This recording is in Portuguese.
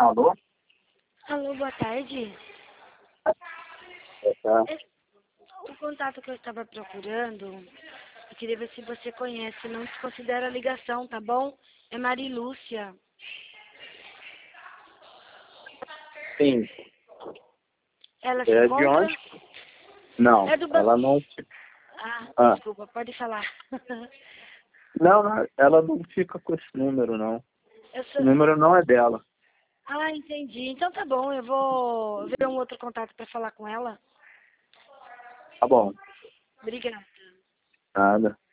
Alô? Alô, boa tarde. Tá. O contato que eu estava procurando, eu queria ver se você conhece, não desconsidera a ligação, tá bom? É Marilúcia. Sim. Ela se É de encontra? onde? Não, É do ela banco. não. Ah, Desculpa, pode falar. não, ela não fica com esse número, não. Eu O sou... número não é dela. Entendi. Então tá bom, eu vou ver um outro contato para falar com ela. Tá bom. Obrigada. Nada.